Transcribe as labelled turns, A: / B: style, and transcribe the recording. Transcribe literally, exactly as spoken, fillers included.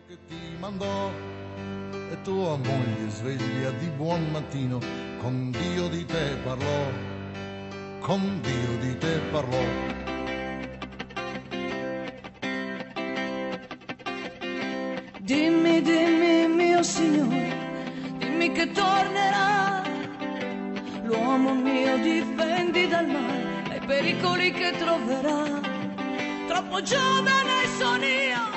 A: che ti mandò e tua moglie sveglia di buon mattino con Dio di te parlò, con Dio di te parlò.
B: Dimmi, dimmi mio Signore, dimmi che tornerà l'uomo mio, difendi dal male, dai pericoli che troverà. Troppo giovane sono io